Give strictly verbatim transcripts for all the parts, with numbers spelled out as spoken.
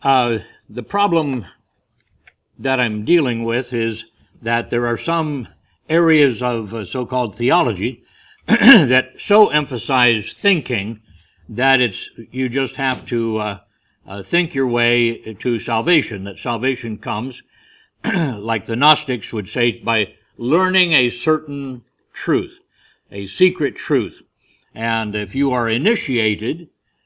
Uh, the problem that I'm dealing with is that there are some areas of uh, so-called theology that so emphasize thinking that it's you just have to uh, uh, think your way to salvation, that salvation comes, like the Gnostics would say, by learning a certain truth, a secret truth. And if you are initiated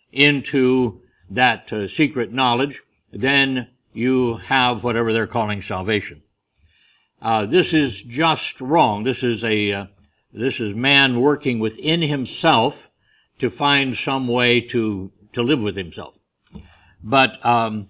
into that uh, secret knowledge, then you have whatever they're calling salvation. Uh, this is just wrong. This is a uh, this is man working within himself to find some way to to live with himself. But um,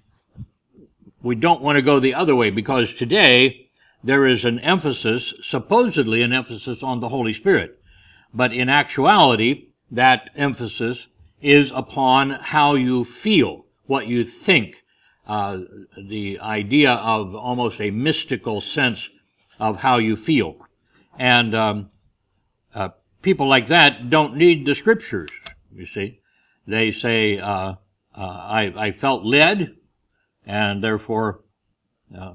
we don't want to go the other way, because today there is an emphasis, supposedly an emphasis on the Holy Spirit. But in actuality, that emphasis is upon how you feel, what you think, uh, the idea of almost a mystical sense of how you feel. And um, uh, people like that don't need the Scriptures, you see. They say, uh, uh, I, I felt led, and therefore uh,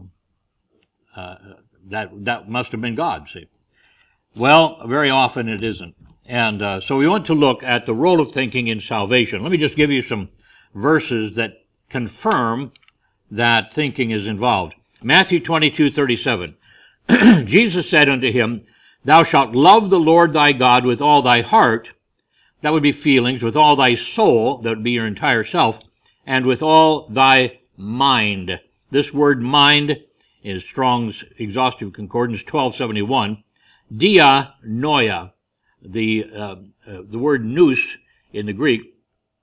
uh, that, that must have been God, see. Well, very often it isn't. And uh, so we want to look at the role of thinking in salvation. Let me just give you some verses that confirm that thinking is involved. Matthew twenty-two thirty-seven. Jesus said unto him, Thou shalt love the Lord thy God with all thy heart, that would be feelings, with all thy soul, that would be your entire self, and with all thy mind. This word mind is Strong's Exhaustive Concordance twelve seventy-one. Dia noia. The, uh, uh, the word nous in the Greek,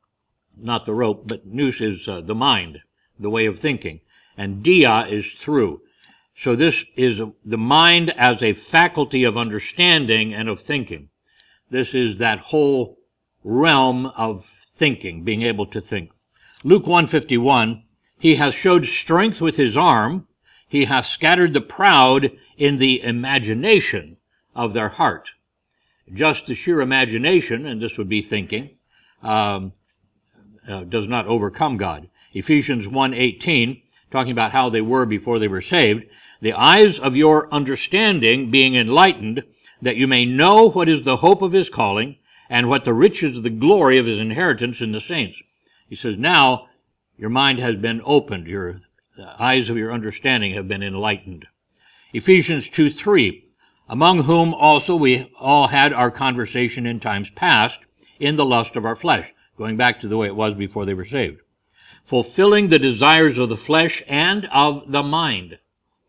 not the rope, but nous is uh, the mind, the way of thinking. And dia is through. So this is a, the mind as a faculty of understanding and of thinking. This is that whole realm of thinking, being able to think. Luke one fifty-one, He hath showed strength with his arm, he hath scattered the proud in the imagination of their heart. Just the sheer imagination, and this would be thinking, um, uh, does not overcome God. Ephesians one eighteen, talking about how they were before they were saved, the eyes of your understanding being enlightened, that you may know what is the hope of his calling, and what the riches of the glory of his inheritance in the saints. He says, now your mind has been opened, your the eyes of your understanding have been enlightened. Ephesians two three, among whom also we all had our conversation in times past, in the lust of our flesh, going back to the way it was before they were saved, fulfilling the desires of the flesh and of the mind.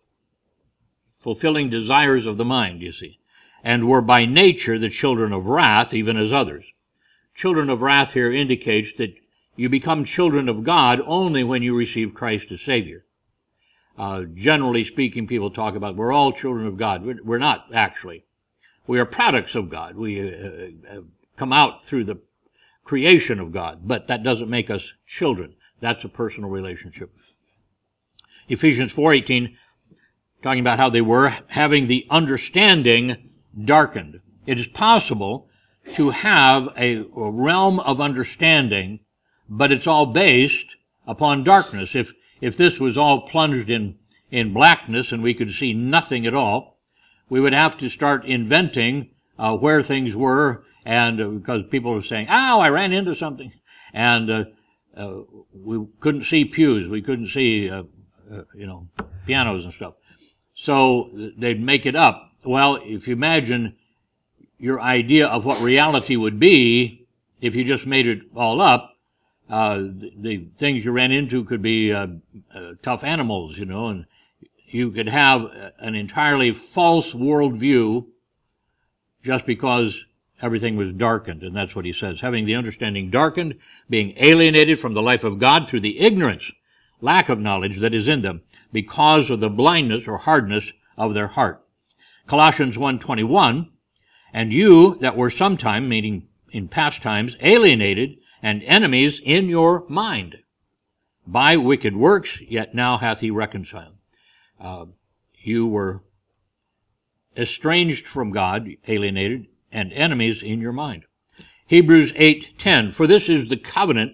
Fulfilling desires of the mind, you see. And were by nature the children of wrath, even as others. Children of wrath here indicates that you become children of God only when you receive Christ as Savior. Uh, generally speaking, people talk about we're all children of God. We're, we're not, actually. We are products of God. We uh, come out through the creation of God, but that doesn't make us children. That's a personal relationship. Ephesians four eighteen, talking about how they were having the understanding darkened. It is possible to have a, a realm of understanding, but it's all based upon darkness. If If this was all plunged in, in blackness and we could see nothing at all, we would have to start inventing uh, where things were, and uh, because people were saying, ow, I ran into something. And uh, uh, we couldn't see pews. We couldn't see, uh, uh, you know, pianos and stuff. So they'd make it up. Well, if you imagine your idea of what reality would be, if you just made it all up, Uh, the, the things you ran into could be uh, uh, tough animals, you know, and you could have an entirely false worldview just because everything was darkened. And that's what he says, having the understanding darkened, being alienated from the life of God through the ignorance, lack of knowledge that is in them, because of the blindness or hardness of their heart. Colossians one twenty-one, and you that were sometime, meaning in past times, alienated and enemies in your mind by wicked works, yet now hath he reconciled. Uh, you were estranged from God, alienated, and enemies in your mind. Hebrews eight ten, for this is the covenant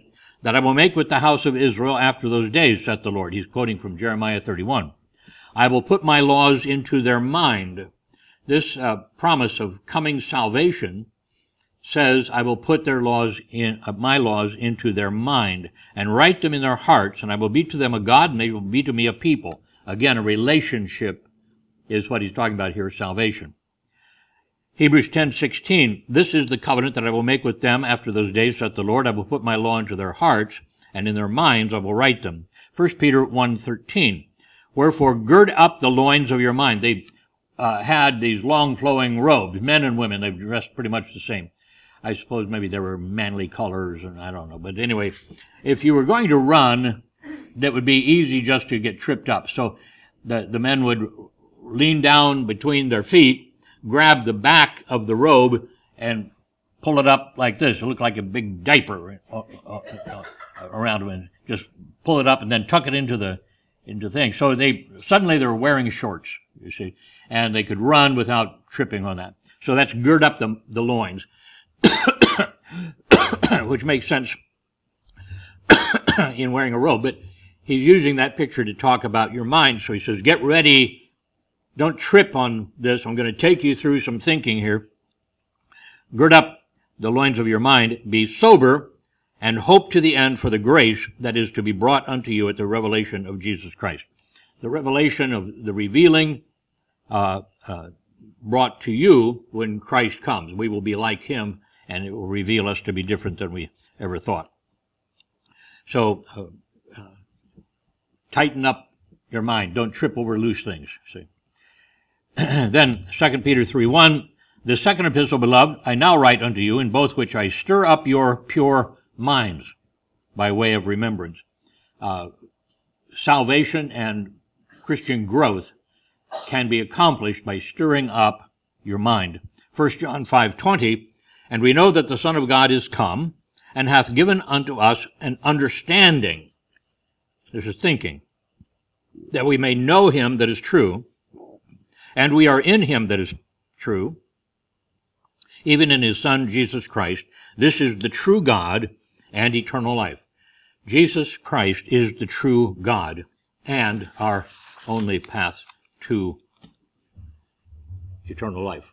that I will make with the house of Israel after those days, saith the Lord. He's quoting from Jeremiah thirty-one. I will put my laws into their mind. This uh, promise of coming salvation says, I will put their laws in uh, my laws into their mind and write them in their hearts, and I will be to them a God, and they will be to me a people. Again, a relationship is what he's talking about here, salvation. Hebrews ten sixteen, this is the covenant that I will make with them after those days, saith the Lord. I will put my law into their hearts, and in their minds I will write them. First Peter one thirteen, wherefore gird up the loins of your mind. They uh, had these long flowing robes, men and women, they dressed pretty much the same. I suppose maybe there were manly colors, and I don't know. But anyway, if you were going to run, that would be easy just to get tripped up. So the, the men would lean down between their feet, grab the back of the robe, and pull it up like this. It looked like a big diaper around them, and just pull it up and then tuck it into the into the thing. So they suddenly they were wearing shorts, you see, and they could run without tripping on that. So that's gird up the, the loins. Which makes sense in wearing a robe, but he's using that picture to talk about your mind. So he says, get ready, don't trip on this. I'm going to take you through some thinking here. Gird up the loins of your mind, be sober, and hope to the end for the grace that is to be brought unto you at the revelation of Jesus Christ. The revelation of the revealing uh, uh, brought to you when Christ comes. We will be like him, and it will reveal us to be different than we ever thought. So, uh, uh, tighten up your mind. Don't trip over loose things. See. Then, Second Peter three one, the second epistle, beloved, I now write unto you, in both which I stir up your pure minds, by way of remembrance. Uh, salvation and Christian growth can be accomplished by stirring up your mind. First John five twenty, and we know that the Son of God is come, and hath given unto us an understanding, this is thinking, that we may know him that is true, and we are in him that is true, even in his Son Jesus Christ. This is the true God and eternal life. Jesus Christ is the true God and our only path to eternal life.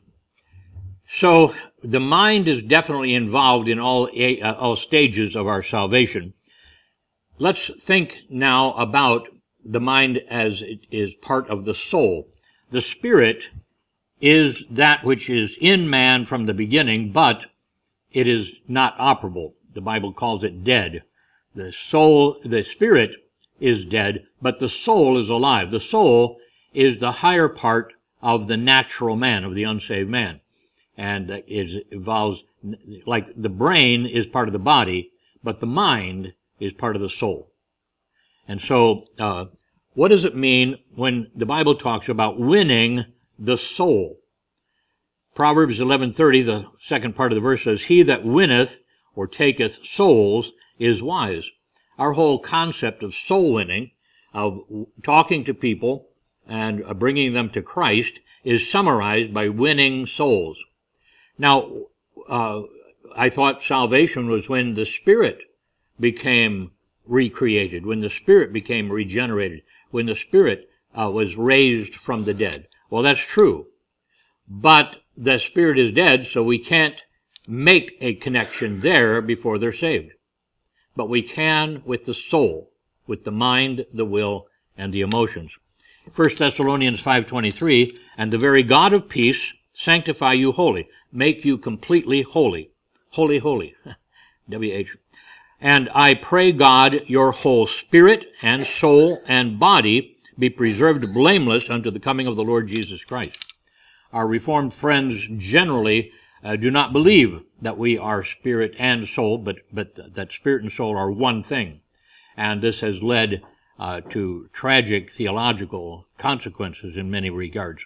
So the mind is definitely involved in all, uh, all stages of our salvation. Let's think now about the mind as it is part of the soul. The spirit is that which is in man from the beginning, but it is not operable. The Bible calls it dead. The soul, the spirit is dead, but the soul is alive. The soul is the higher part of the natural man, of the unsaved man. And it involves, like the brain is part of the body, but the mind is part of the soul. And so, uh, what does it mean when the Bible talks about winning the soul? Proverbs eleven thirty, the second part of the verse says, he that winneth or taketh souls is wise. Our whole concept of soul winning, of talking to people and bringing them to Christ, is summarized by winning souls. Now, uh, I thought salvation was when the spirit became recreated, when the spirit became regenerated, when the spirit uh, was raised from the dead. Well, that's true. But the spirit is dead, so we can't make a connection there before they're saved. But we can with the soul, with the mind, the will, and the emotions. First Thessalonians five twenty-three, and the very God of peace sanctify you wholly, make you completely holy. Holy, holy. W H. And I pray God your whole spirit and soul and body be preserved blameless unto the coming of the Lord Jesus Christ. Our Reformed friends generally uh, do not believe that we are spirit and soul, but, but that spirit and soul are one thing. And this has led uh, to tragic theological consequences in many regards.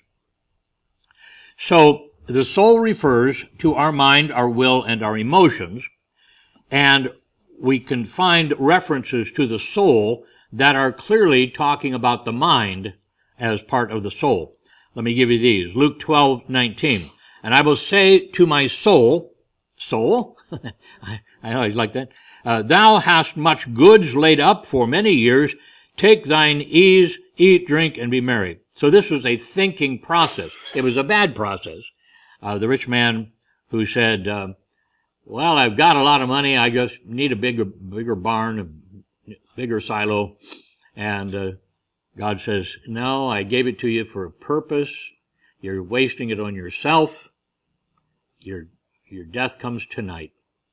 So the soul refers to our mind, our will, and our emotions, and we can find references to the soul that are clearly talking about the mind as part of the soul. Let me give you these. Luke twelve nineteen. And I will say to my soul, soul, I, I always like that, Uh, Thou hast much goods laid up for many years. Take thine ease, eat, drink, and be merry. So this was a thinking process. It was a bad process. Uh, the rich man who said, uh, well, I've got a lot of money. I just need a bigger, bigger barn, a bigger silo. And uh, God says, no, I gave it to you for a purpose. You're wasting it on yourself. Your, your death comes tonight.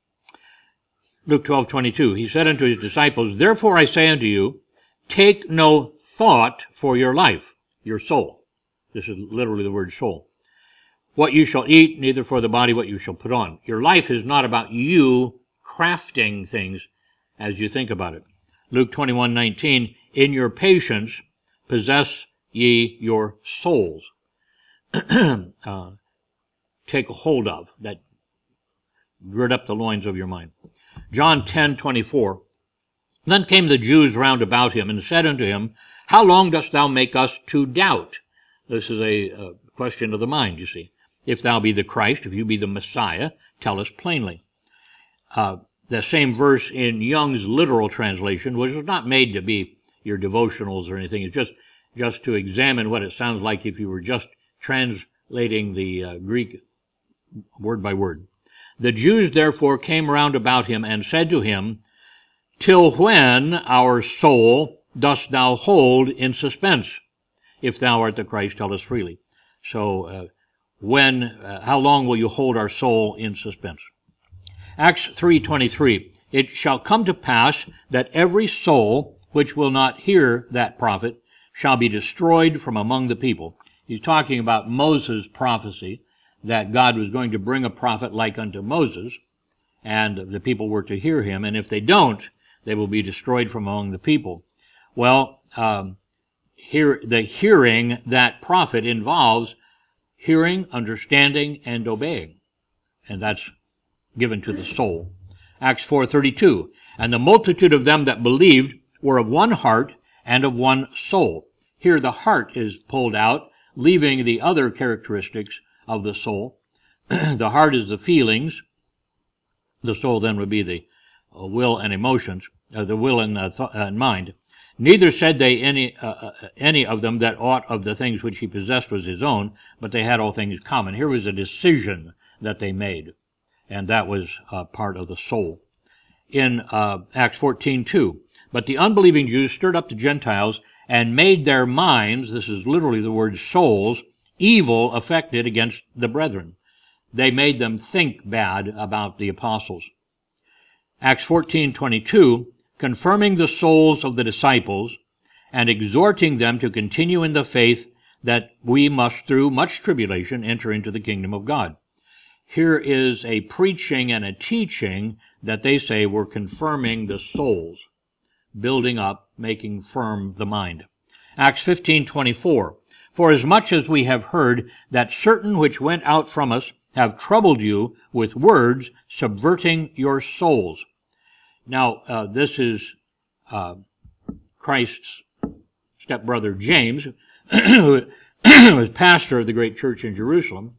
Luke twelve twenty-two, he said unto his disciples, therefore I say unto you, take no thought for your life, your soul. This is literally the word soul. What you shall eat, neither for the body what you shall put on. Your life is not about you crafting things as you think about it. Luke twenty-one nineteen, in your patience possess ye your souls. uh, take hold of, that gird up the loins of your mind. John ten twenty-four, then came the Jews round about him and said unto him, how long dost thou make us to doubt? This is a, a question of the mind, you see. If thou be the Christ, if you be the Messiah, tell us plainly. Uh, the same verse in Young's literal translation, which was not made to be your devotionals or anything. It's just, just to examine what it sounds like if you were just translating the uh, Greek word by word. The Jews therefore came round about him and said to him, till when, our soul, dost thou hold in suspense? If thou art the Christ, tell us freely. So, uh, when, uh, how long will you hold our soul in suspense? Acts three twenty-three, it shall come to pass that every soul which will not hear that prophet shall be destroyed from among the people. He's talking about Moses' prophecy, that God was going to bring a prophet like unto Moses, and the people were to hear him, and if they don't, they will be destroyed from among the people. Well, um, here, the hearing that prophet involves hearing, understanding, and obeying, and that's given to the soul. Acts four thirty-two, and the multitude of them that believed were of one heart and of one soul. Here the heart is pulled out, leaving the other characteristics of the soul. The heart is the feelings. The soul then would be the uh, will and emotions, uh, the will and, uh, th- and mind. Neither said they any uh, uh, any of them that aught of the things which he possessed was his own, but they had all things common. Here was a decision that they made, and that was uh, part of the soul. In uh, Acts fourteen two, but the unbelieving Jews stirred up the Gentiles and made their minds, this is literally the word souls, evil affected against the brethren. They made them think bad about the apostles. Acts fourteen twenty-two, confirming the souls of the disciples and exhorting them to continue in the faith, that we must through much tribulation enter into the kingdom of God. Here is a preaching and a teaching that they say were confirming the souls, building up, making firm the mind. Acts fifteen twenty-four, for as much as we have heard that certain which went out from us have troubled you with words, subverting your souls. Now, uh, this is uh, Christ's stepbrother James, who was pastor of the great church in Jerusalem,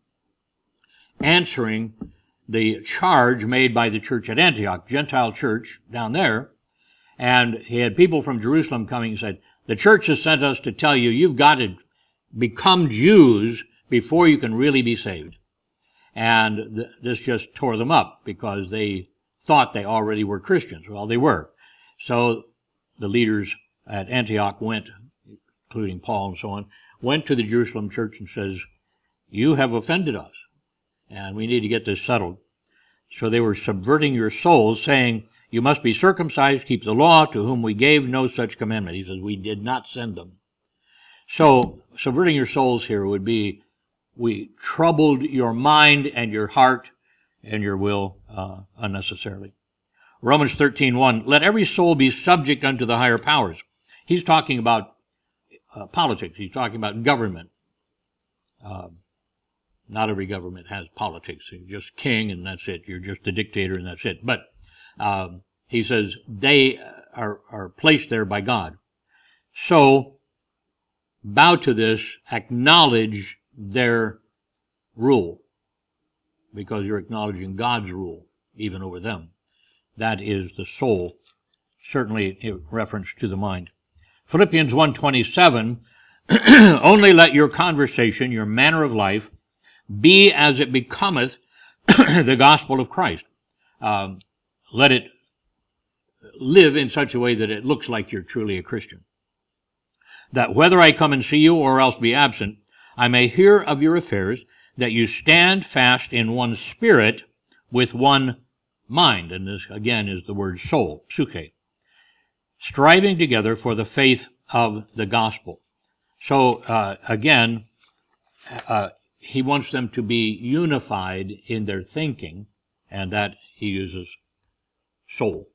answering the charge made by the church at Antioch, Gentile church down there. And he had people from Jerusalem coming and said, the church has sent us to tell you, you've got to become Jews before you can really be saved. And th- this just tore them up because they thought they already were Christians. Well, they were. So the leaders at Antioch went, including Paul and so on, went to the Jerusalem church and says, you have offended us, and we need to get this settled. So they were subverting your souls, saying, you must be circumcised, keep the law, to whom we gave no such commandment. He says, we did not send them. So subverting your souls here would be, we troubled your mind and your heart and your will uh, unnecessarily. Romans thirteen one, let every soul be subject unto the higher powers. He's talking about uh, politics. He's talking about government. Uh, not every government has politics. You're just king and that's it. You're just a dictator and that's it. But um, he says they are, are placed there by God. So bow to this, acknowledge their rule, because you're acknowledging God's rule, even over them. That is the soul, certainly in reference to the mind. Philippians one twenty-seven, only let your conversation, your manner of life, be as it becometh the gospel of Christ. Um, let it live in such a way that it looks like you're truly a Christian. That whether I come and see you or else be absent, I may hear of your affairs, that you stand fast in one spirit with one mind. And this, again, is the word soul, psyche. Striving together for the faith of the gospel. So, uh, again, uh, he wants them to be unified in their thinking, and that he uses soul.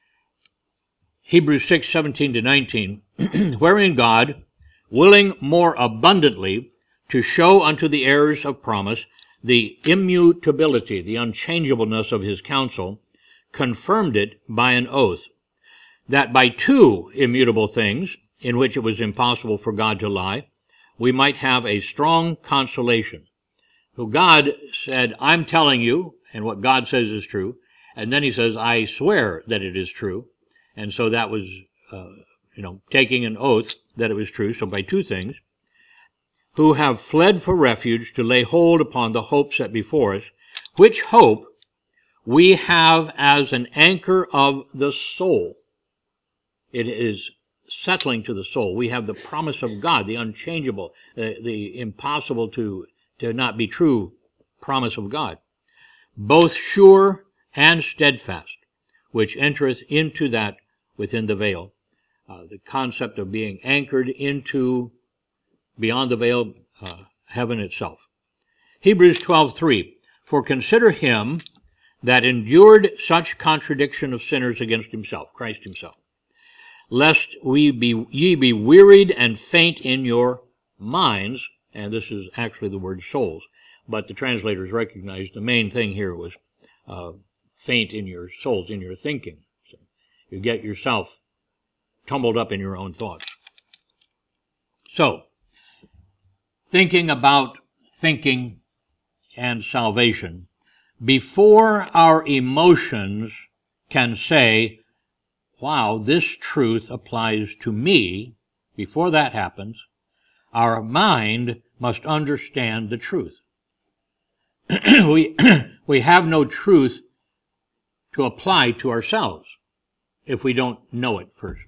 Hebrews six seventeen to nineteen, wherein God, willing more abundantly to show unto the heirs of promise the immutability, the unchangeableness of his counsel, confirmed it by an oath, that by two immutable things, in which it was impossible for God to lie, we might have a strong consolation. So God said, I'm telling you, and what God says is true, and then he says, I swear that it is true. And so that was, uh, you know, taking an oath that it was true. So by two things, who have fled for refuge to lay hold upon the hope set before us, which hope we have as an anchor of the soul. It is settling to the soul. We have the promise of God, the unchangeable, the, the impossible to, to not be true promise of God, both sure and steadfast, which entereth into that within the veil. Uh, the concept of being anchored into, beyond the veil, uh, heaven itself. Hebrews twelve three, for consider him that endured such contradiction of sinners against himself, Christ himself, lest we be ye be wearied and faint in your minds, and this is actually the word souls, but the translators recognized the main thing here was uh, faint in your souls, in your thinking. So you get yourself tumbled up in your own thoughts. So, thinking about thinking and salvation, before our emotions can say, wow, this truth applies to me, before that happens, our mind must understand the truth. we, we have no truth to apply to ourselves if we don't know it first.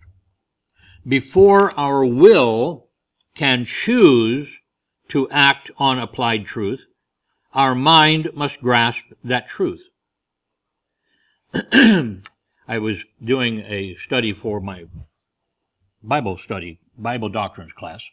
Before our will can choose to act on applied truth, our mind must grasp that truth. I was doing a study for my Bible study, Bible doctrines class,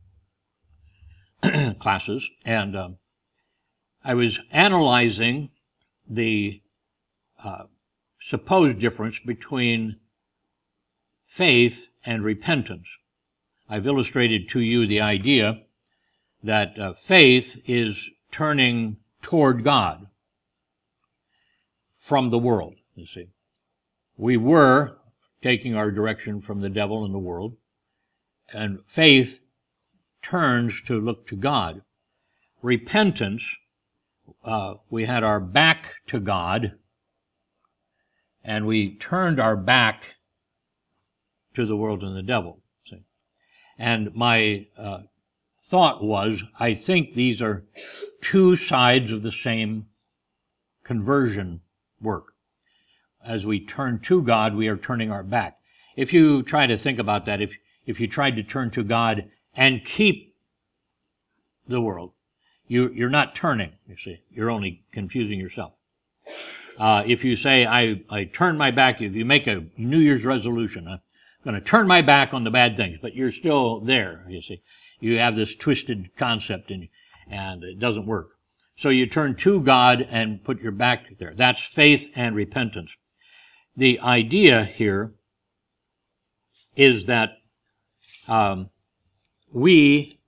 classes, and um, I was analyzing the uh, supposed difference between faith and repentance. I've illustrated to you the idea that uh, faith is turning toward God from the world, you see. We were taking our direction from the devil and the world, and faith turns to look to God. Repentance, uh, we had our back to God, and we turned our back to the world and the devil. See? And my uh, thought was, I think these are two sides of the same conversion work. As we turn to God, we are turning our back. If you try to think about that, if if you tried to turn to God and keep the world, you, you're not turning, you see. You're only confusing yourself. Uh, if you say, I, I turn my back, if you make a New Year's resolution, I'm going to turn my back on the bad things, but you're still there, you see. You have this twisted concept, and, and it doesn't work. So you turn to God and put your back there. That's faith and repentance. The idea here is that um, we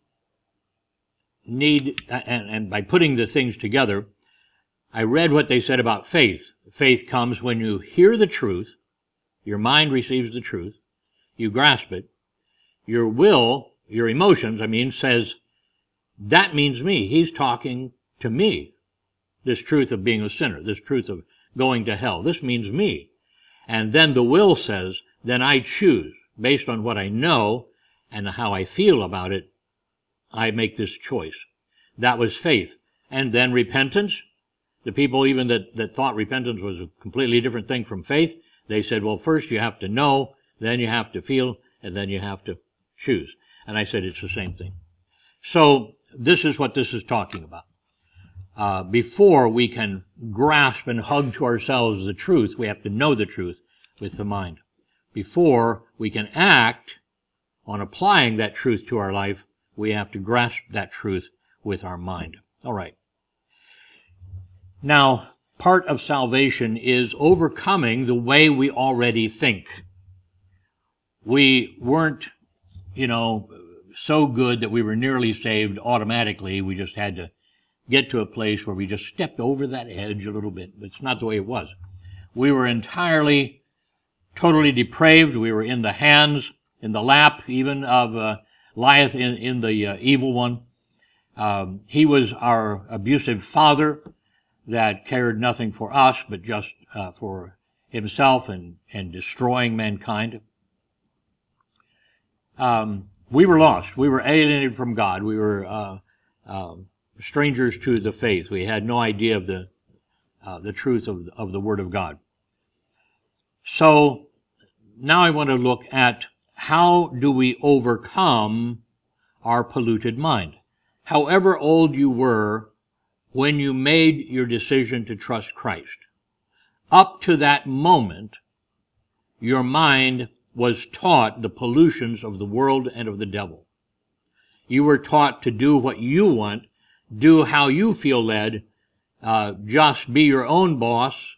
need, and, and by putting the things together, I read what they said about faith. Faith comes when you hear the truth, your mind receives the truth, you grasp it, your will, your emotions, I mean, says, that means me. He's talking to me. This truth of being a sinner, this truth of going to hell, this means me. And then the will says, then I choose. Based on what I know and how I feel about it, I make this choice. That was faith. And then repentance. The people even that, that thought repentance was a completely different thing from faith, they said, well, first you have to know, then you have to feel, and then you have to choose. And I said, it's the same thing. So this is what this is talking about. Uh, before we can grasp and hug to ourselves the truth, we have to know the truth with the mind. Before we can act on applying that truth to our life, we have to grasp that truth with our mind. All right. Now, part of salvation is overcoming the way we already think. We weren't, you know, so good that we were nearly saved automatically. We just had to get to a place where we just stepped over that edge a little bit. But it's not the way it was. We were entirely, totally depraved. We were in the hands, in the lap even of uh, lieth in, in the uh, evil one. Um, he was our abusive father that cared nothing for us but just uh, for himself and, and destroying mankind. Um, we were lost. We were alienated from God. We were uh, uh, strangers to the faith. We had no idea of the uh, the truth of, of the Word of God. So now I want to look at how do we overcome our polluted mind. However old you were when you made your decision to trust Christ, up to that moment, your mind was taught the pollutions of the world and of the devil. You were taught to do what you want, do how you feel led, uh, just be your own boss.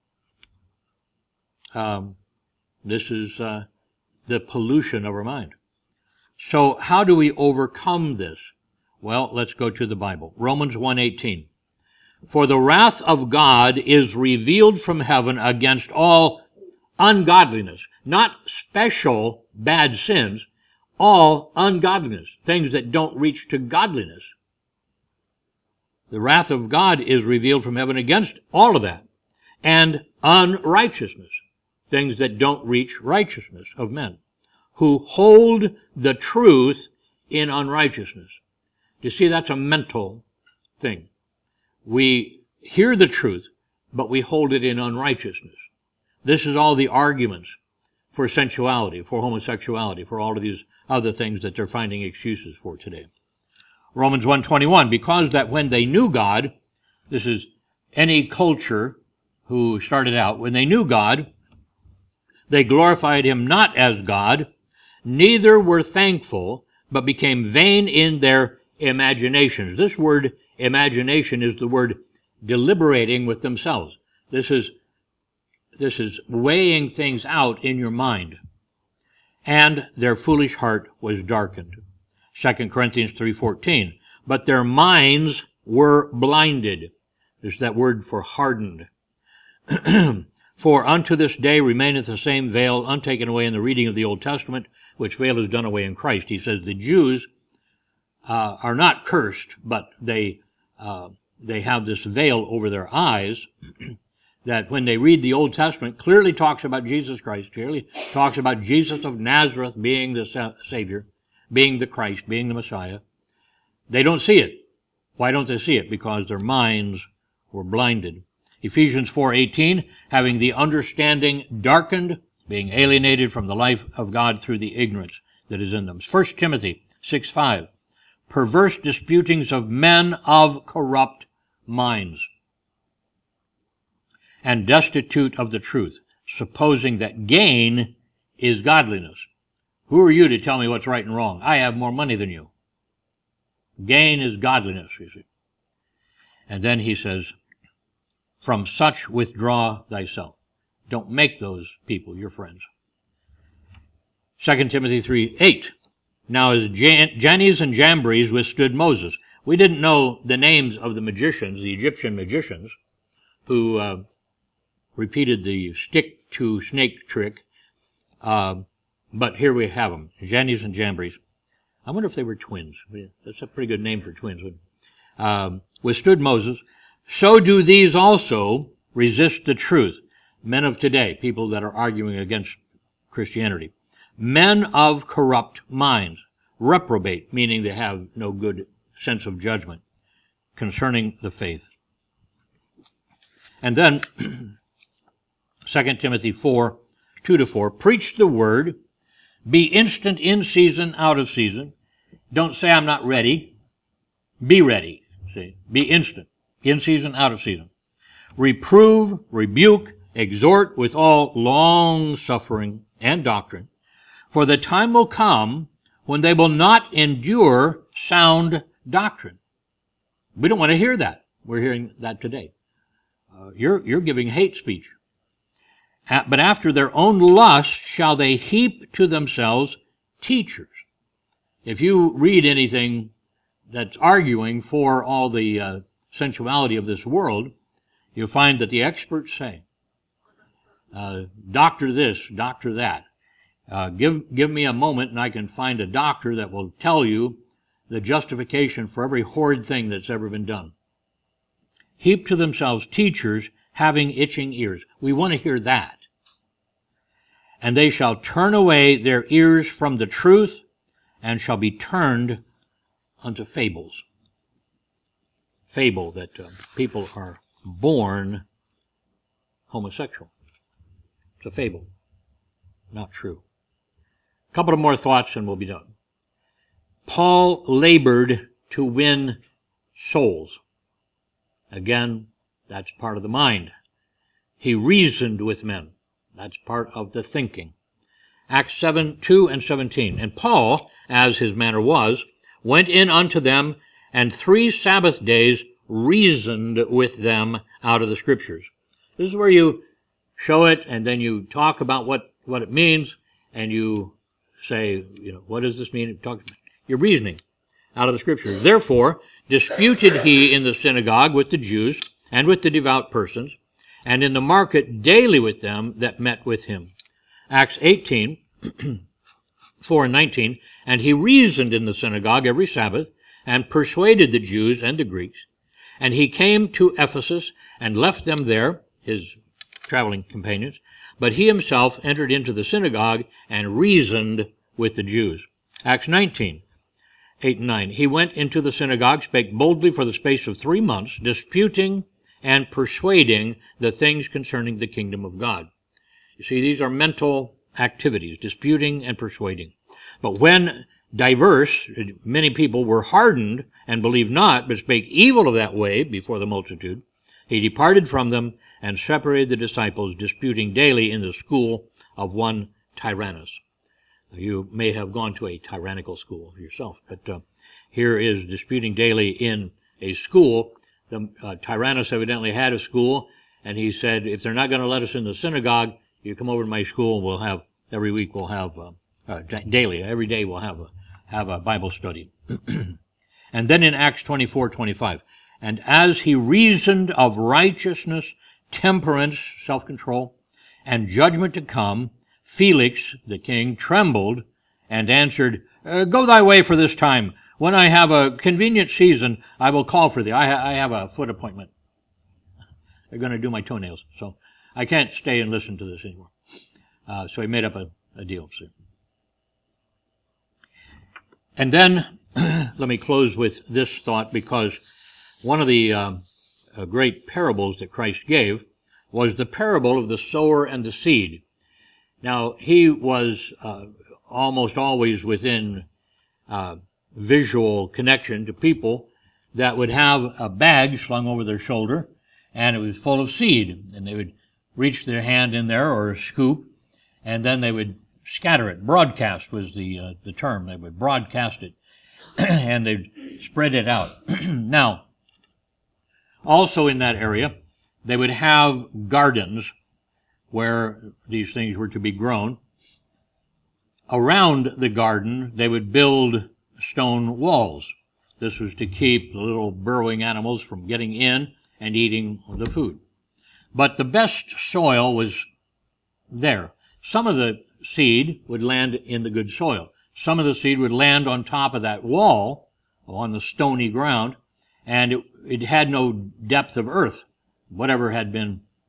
Um, this is uh, the pollution of our mind. So how do we overcome this? Well, let's go to the Bible. Romans one eighteen. For the wrath of God is revealed from heaven against all ungodliness, not special bad sins, all ungodliness, things that don't reach to godliness. The wrath of God is revealed from heaven against all of that, and unrighteousness, things that don't reach righteousness of men, who hold the truth in unrighteousness. You see, that's a mental thing. We hear the truth, but we hold it in unrighteousness. This is all the arguments for sensuality, for homosexuality, for all of these other things that they're finding excuses for today. Romans one twenty-one, because that when they knew God, this is any culture who started out, when they knew God, they glorified him not as God, neither were thankful, but became vain in their imaginations. This word imagination is the word deliberating with themselves. This is, this is weighing things out in your mind. And their foolish heart was darkened. Second Corinthians three fourteen. But their minds were blinded. There's that word for hardened. For unto this day remaineth the same veil untaken away in the reading of the Old Testament, which veil is done away in Christ. He says the Jews uh, are not cursed, but they uh, they have this veil over their eyes that when they read the Old Testament clearly talks about Jesus Christ, clearly talks about Jesus of Nazareth being the sa- Savior, being the Christ, being the Messiah. They don't see it. Why don't they see it? Because their minds were blinded. Ephesians four eighteen, having the understanding darkened, being alienated from the life of God through the ignorance that is in them. First Timothy six five, perverse disputings of men of corrupt minds, and destitute of the truth, supposing that gain is godliness. Who are you to tell me what's right and wrong? I have more money than you. Gain is godliness, you see. And then he says, from such withdraw thyself. Don't make those people your friends. Second Timothy three eight. Now as Jan- Jannes and Jambres withstood Moses. We didn't know the names of the magicians, the Egyptian magicians, who uh, repeated the stick-to-snake trick. Uh, but here we have them, Jannes and Jambres. I wonder if they were twins. That's a pretty good name for twins. Um, withstood Moses. So do these also resist the truth. Men of today, people that are arguing against Christianity. Men of corrupt minds. Reprobate, meaning they have no good sense of judgment concerning the faith. And then, Second Timothy four, two to four, preach the word, be instant in season, out of season. Don't say I'm not ready. Be ready. See, be instant, in season, out of season. Reprove, rebuke, exhort with all long suffering and doctrine. For the time will come when they will not endure sound doctrine. We don't want to hear that. We're hearing that today. Uh, you're, you're giving hate speech. Uh, but after their own lust shall they heap to themselves teachers. If you read anything that's arguing for all the uh, sensuality of this world, you'll find that the experts say, uh, doctor this, doctor that. Uh, give, give me a moment and I can find a doctor that will tell you the justification for every horrid thing that's ever been done. Heap to themselves teachers having itching ears. We want to hear that. And they shall turn away their ears from the truth and shall be turned unto fables. Fable that uh, people are born homosexual. It's a fable, not true. A couple of more thoughts and we'll be done. Paul labored to win souls. Again, that's part of the mind. He reasoned with men. That's part of the thinking. Acts seven, two and seventeen. And Paul, as his manner was, went in unto them, and three Sabbath days reasoned with them out of the Scriptures. This is where you show it, and then you talk about what, what it means, and you say, you know, what does this mean? Talk, you're reasoning out of the Scriptures. Therefore, disputed he in the synagogue with the Jews and with the devout persons, and in the market daily with them that met with him. Acts eighteen, four and nineteen, and he reasoned in the synagogue every Sabbath, and persuaded the Jews and the Greeks. And he came to Ephesus, and left them there, his traveling companions, but he himself entered into the synagogue, and reasoned with the Jews. Acts nineteen, eight and nine, he went into the synagogue, spake boldly for the space of three months, disputing and persuading the things concerning the kingdom of God. You see, these are mental activities, disputing and persuading. But when diverse, many people were hardened and believed not, but spake evil of that way before the multitude, he departed from them and separated the disciples, disputing daily in the school of one Tyrannus. You may have gone to a tyrannical school yourself, but uh, here is disputing daily in a school. The uh, Tyrannus evidently had a school, and he said, if they're not going to let us in the synagogue, you come over to my school, and we'll have, every week we'll have, uh, uh, daily, every day we'll have a, have a Bible study. And then in Acts twenty-four, twenty-five, and as he reasoned of righteousness, temperance, self-control, and judgment to come, Felix, the king, trembled and answered, uh, go thy way for this time. When I have a convenient season, I will call for thee. I, ha- I have a foot appointment. They're going to do my toenails, so I can't stay and listen to this anymore. Uh, so he made up a, a deal. So. And then, let me close with this thought, because one of the uh, uh, great parables that Christ gave was the parable of the sower and the seed. Now, he was uh, almost always within uh, visual connection to people that would have a bag slung over their shoulder, and it was full of seed, and they would reach their hand in there, or a scoop, and then they would scatter it. Broadcast was the uh, the term. They would broadcast it, and they'd spread it out. Now, also in that area, they would have gardens where these things were to be grown. Around the garden, they would build stone walls. This was to keep the little burrowing animals from getting in and eating the food. But the best soil was there. Some of the seed would land in the good soil. Some of the seed would land on top of that wall, on the stony ground, and it, it had no depth of earth. Whatever had been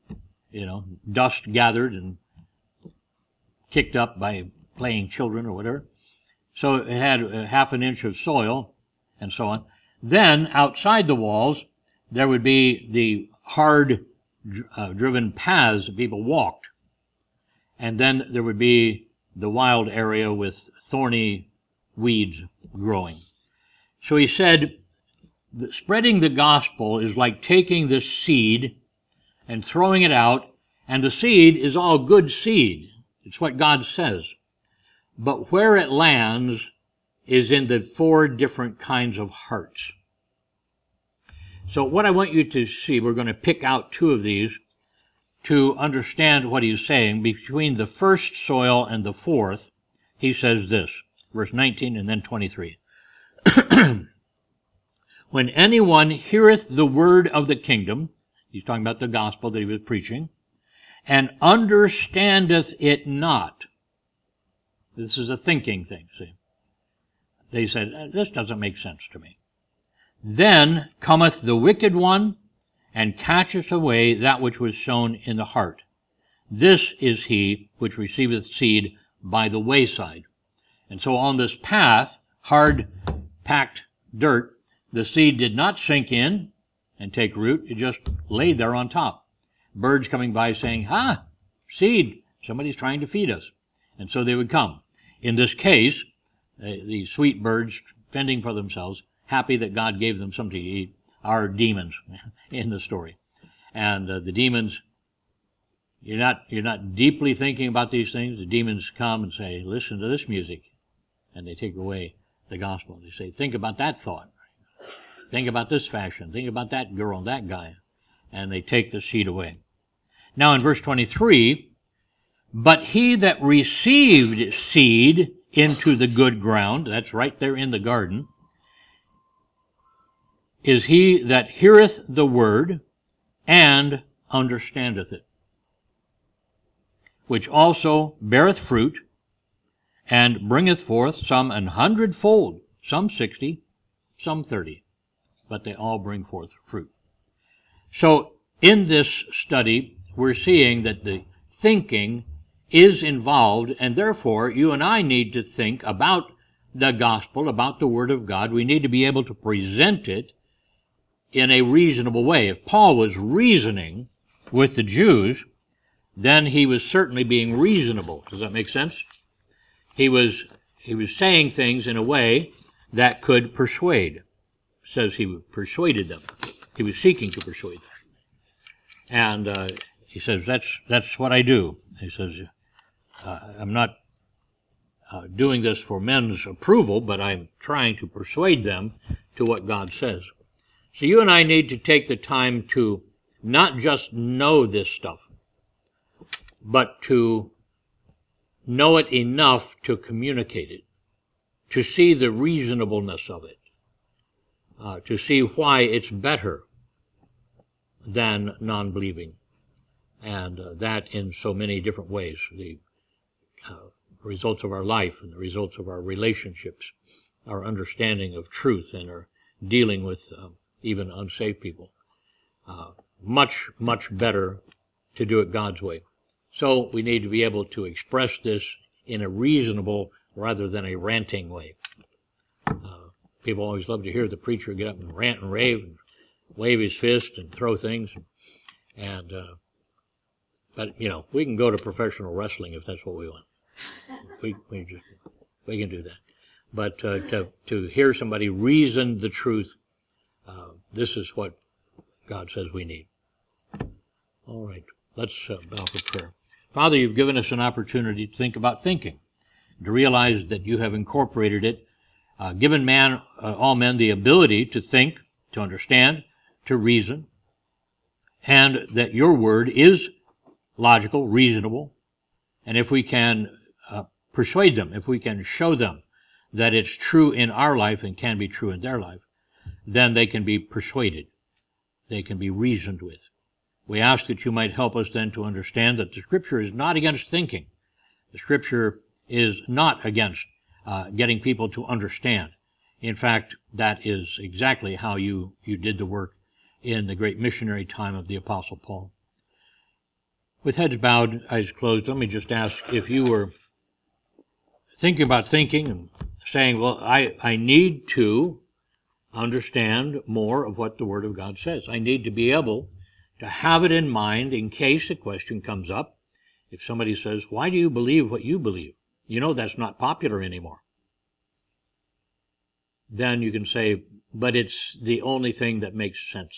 you know, dust gathered and kicked up by playing children or whatever. So it had a half an inch of soil and so on. Then outside the walls, there would be the hard uh, driven paths that people walked. And then there would be the wild area with thorny weeds growing. So he said, that spreading the gospel is like taking this seed and throwing it out, and the seed is all good seed. It's what God says. But where it lands is in the four different kinds of hearts. So what I want you to see, we're going to pick out two of these to understand what he's saying. Between the first soil and the fourth, he says this, verse nineteen and then twenty-three. When anyone heareth the word of the kingdom, he's talking about the gospel that he was preaching, and understandeth it not. This is a thinking thing, see. They said, this doesn't make sense to me. Then cometh the wicked one, and catcheth away that which was sown in the heart. This is he which receiveth seed by the wayside. And so on this path, hard, packed dirt, the seed did not sink in and take root. It just laid there on top. Birds coming by saying, ah, seed, somebody's trying to feed us. And so they would come. In this case, uh, these sweet birds fending for themselves, happy that God gave them something to eat, are demons in the story. And uh, the demons, you're not, you're not deeply thinking about these things. The demons come and say, listen to this music. And they take away the gospel. They say, think about that thought. Think about this fashion. Think about that girl, that guy. And they take the seed away. Now in verse twenty-three, but he that received seed into the good ground, that's right there in the garden, is he that heareth the word and understandeth it, which also beareth fruit, and bringeth forth some an hundredfold, some sixty, some thirty, but they all bring forth fruit. So in this study, we're seeing that the thinking is involved, and therefore you and I need to think about the gospel, about the Word of God. We need to be able to present it in a reasonable way. If Paul was reasoning with the Jews, then he was certainly being reasonable. Does that make sense? He was, he was saying things in a way that could persuade. It says he persuaded them. He was seeking to persuade them. And uh, he says, that's, that's what I do. He says, uh, I'm not uh, doing this for men's approval, but I'm trying to persuade them to what God says. So you and I need to take the time to not just know this stuff, but to know it enough to communicate it, to see the reasonableness of it, uh, to see why it's better than non-believing, and uh, that in so many different ways. The uh, results of our life and the results of our relationships, our understanding of truth, and our dealing with uh, even unsaved people. Uh, much, much better to do it God's way. So we need to be able to express this in a reasonable rather than a ranting way. Uh, people always love to hear the preacher get up and rant and rave and wave his fist and throw things. And, uh, but, you know, we can go to professional wrestling if that's what we want. We, we just, we can do that. But uh, to, to hear somebody reason the truth, uh, this is what God says we need. All right, let's uh, bow for prayer. Father, you've given us an opportunity to think about thinking, to realize that you have incorporated it, uh, given man, uh, all men the ability to think, to understand, to reason, and that your word is logical, reasonable, and if we can uh, persuade them, if we can show them that it's true in our life and can be true in their life, then they can be persuaded. They can be reasoned with. We ask that you might help us then to understand that the Scripture is not against thinking. The Scripture is not against uh, getting people to understand. In fact, that is exactly how you, you did the work in the great missionary time of the Apostle Paul. With heads bowed, eyes closed, let me just ask if you were thinking about thinking and saying, well, I, I need to understand more of what the Word of God says. I need to be able to have it in mind in case a question comes up. If somebody says, why do you believe what you believe? You know that's not popular anymore. Then you can say, but it's the only thing that makes sense.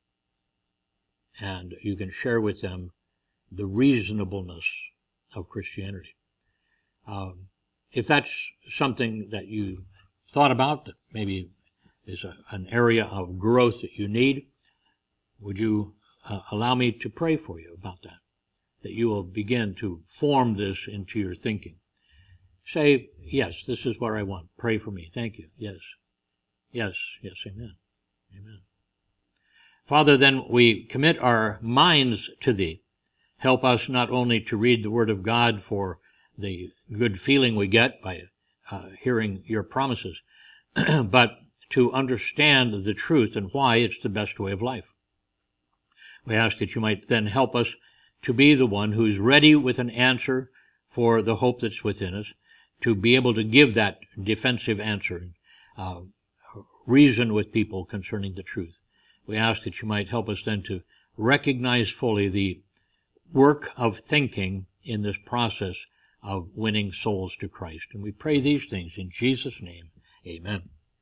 And you can share with them the reasonableness of Christianity. Um, if that's something that you thought about, that maybe is a, an area of growth that you need, would you uh, allow me to pray for you about that? That you will begin to form this into your thinking. Say, yes, this is what I want. Pray for me. Thank you. Yes. Yes. Yes. Amen. Amen. Father, then we commit our minds to Thee. Help us not only to read the Word of God for the good feeling we get by uh, hearing Your promises, but to understand the truth and why it's the best way of life. We ask that You might then help us to be the one who's ready with an answer for the hope that's within us, to be able to give that defensive answer, uh, reason with people concerning the truth. We ask that You might help us then to recognize fully the work of thinking in this process of winning souls to Christ. And we pray these things in Jesus' name. Amen.